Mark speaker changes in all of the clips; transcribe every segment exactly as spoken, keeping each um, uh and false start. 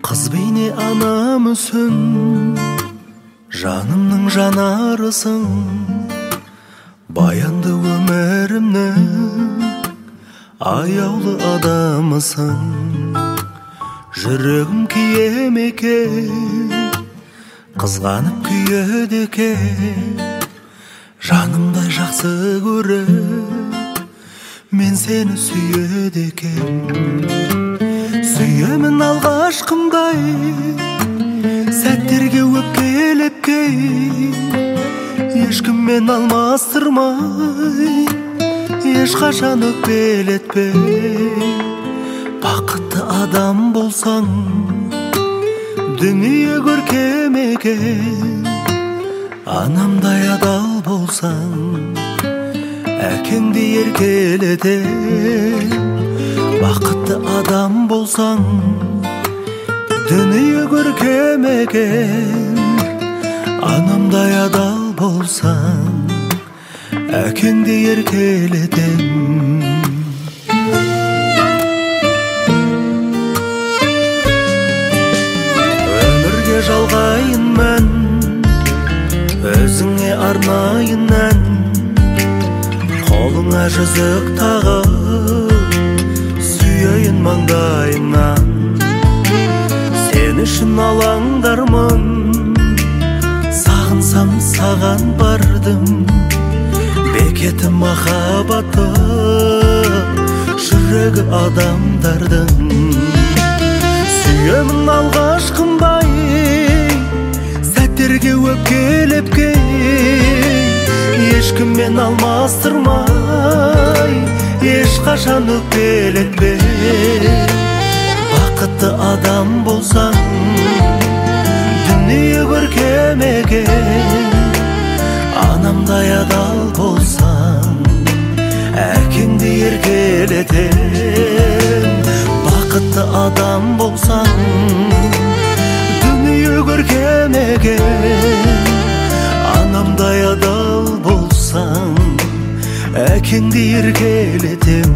Speaker 1: Kız beyni anamısın, жанымның жанарысың, баянды өмірімнің аяулы адамысың. Жүрегім кием екен, қызғанып күйеді екен, жанымдай жақсы көріп, мен сені сүйеді екен. Сүйемін алғашқымдай, сәттерге өкпелеп кей, ешкіммен алмастырмай, ешқашан өкпелетпей. Бақытты адам болсаң, дүние көркем екен, анамдай адал болсаң, әкеңді еркелетем. Бақытты адам болсаң, дүние көркем екен, анамдай адал болсаң, әкеңді еркелетем. Өмірге жалғайын мән, өзіңе арнайын ән, қолыңа жүзік тағып, сүйейін маңдайыңнан. Сен үшін алаңдармын, сағынсам саған бардым, бекетім махаббаты, жүрегі адамдардың. Сүйемін алғашқымдай, сәттерге өкпелеп кей, ешкіммен алмастырмай, ешқашан өкпелетпей. Бақытты адам болсаң, дүние көркем екен, анамдай адал болсаң, әкеңді еркелетем. Бақытты адам болсаң, дүние көркем екен, анамдай адал болсаң, әкеңді еркелетем.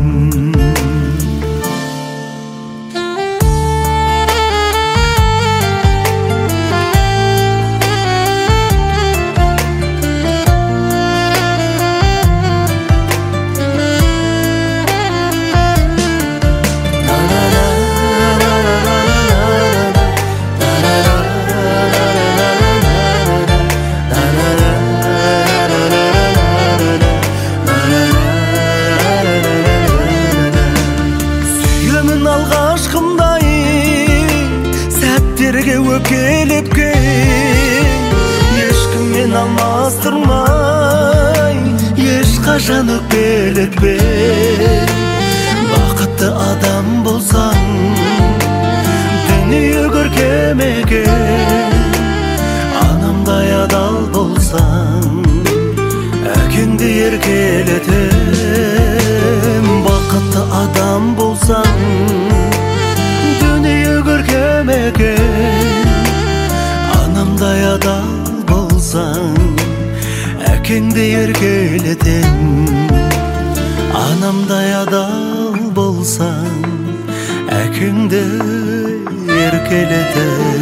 Speaker 1: Алғашқымдай, сәттерге өкпелеп кей, ешкіммен алмастырмай, ешқашан өкпелетпей. Бақытты адам болсаң, дүние көркем екен, анамдай адал болсаң, әкеңді еркелетем. Бақытты адам болсаң, дүние көркем екен, анамдай адал болсаң, әкеңді еркелетем. Анамдай адал болсаң, әкеңді еркелетем.